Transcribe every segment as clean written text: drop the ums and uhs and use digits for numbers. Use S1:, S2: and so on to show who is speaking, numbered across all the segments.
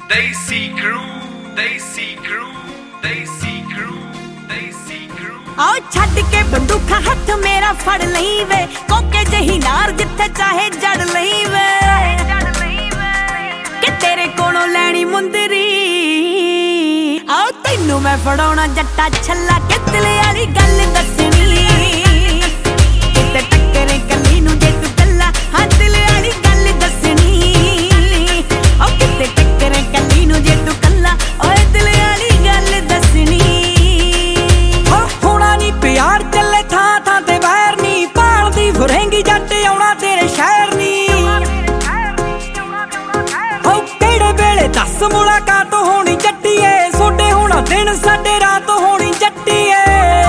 S1: Desi crew, Desi crew, Desi crew, Desi crew।
S2: आओ छड़ के बंदूखा हथ मेरा फड़ लई वे, कोके जही नार जिथे चाहे जड़ लई वे, कि तेरे कोलों लैनी मुंदरी। आओ तैनू मैं फड़ाउणा जट्टा छल्ला, के दिल वाली गल दसनी, किते टक्करे कली नू जे तू कल्ला, हां दिल वाली गल दसनी। ओ किते टक्करे कली नू जे तू कल्ला, ओए दिल वाली गल दसनी।
S3: हो होना नी प्यार चले थां थां ते बैर नी, भालदी फुरेंगी जट आउणा तेरे शहर नी। हो केड़े वेले दस मुलाकात होनी जट्टीए, सोडे होना दिन साडे रात होनी जट्टीए,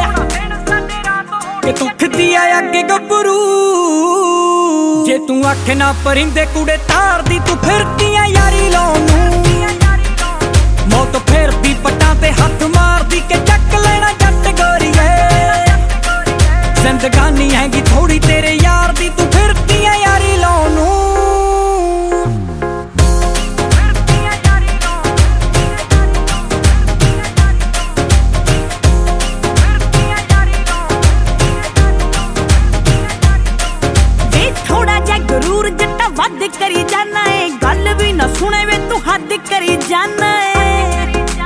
S3: कि तू खदी आ अगे गब्बरू। जे तू आखे ना परिंदे कुड़े तार दी, तू फिरदी आ यारी लाउण नूं। मौत फेरदी पट्टां ते हथ मारदी, के चक लेना जट गोरीए। जिंदगानी हैगी थोड़ी तेरे यार दी, तू फिरदी आ यारी लाउण नूं।
S2: गरूर जट्टा वध करी जाना है, गल भी ना सुने वे तू हद करी जाना है।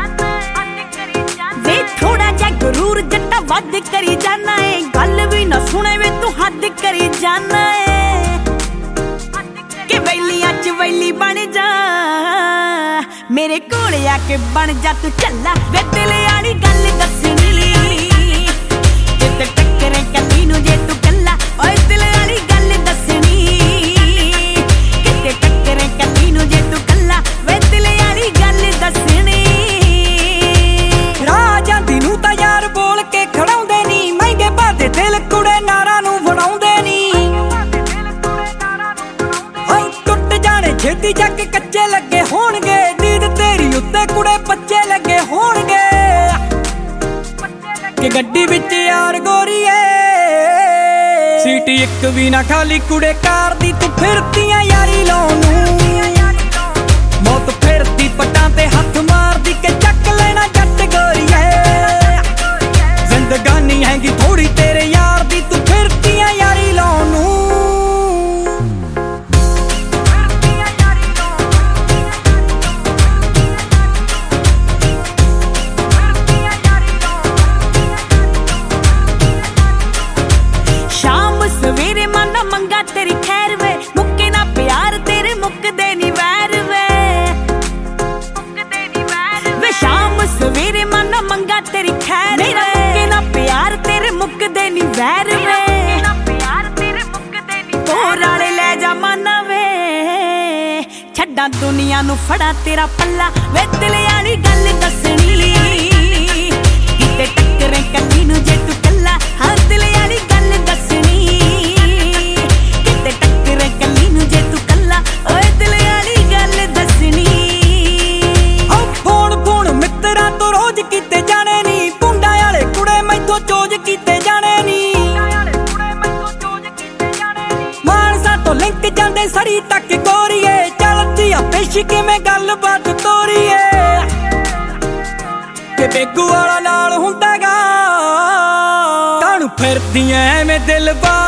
S2: वे थोड़ा जा गरूर जट्टा वध करी जाना है, गल भी ना सुने वे तू हद करी जाना है। कि वैलियां च वैली बन जा, मेरे कोल आके बन जा तू चला, वे दिल वाली गल दसनी, किते टक्करे कली नू जे तू कल्ला, ओए दिल वाली गल दसनी। छेती जाके कच्चे लगे होणगे, नींद तेरी उत्ते कुड़े बच्चे लगे होणगे, कि गड्डी विच यार गोरीए। सीट इक भी ना खाली कुड़े कार दी, तू फिरदी आ यारी लाउण नूं। मौत फेरदी पट्टां ते हथ मारदी, के चक लेना जट गोरीए। जिंदगानी हैगी थोड़ी तेरे यार दी, तू फिरदी आ यारी लाउण नूं। सवेरे माना मंगा तेरी खैर वे, मुक्के ना प्यार तेरे मुक्कदे नी वैर वे। वे शाम सवेरे माना मंगा तेरी खैर वे, मुक्के ना प्यार तेरे मुक्कदे नी वैर वे। होर आले लै जा माना वे, छड्डां दुनिया नू फड़ा तेरा पल्ला, वे दिल वाली गल दसनी, किते टक्करे कली नू जे तू कल्ला, हां दिल वाली गल दसनी। लिंक जांदे सरी तक गोरीए, चलदी आ पेश किवें गलबात तोरीए, कि बेगू वाला नाल हुंदा गा, काहनू फिरदी ऐ मैं दिल बा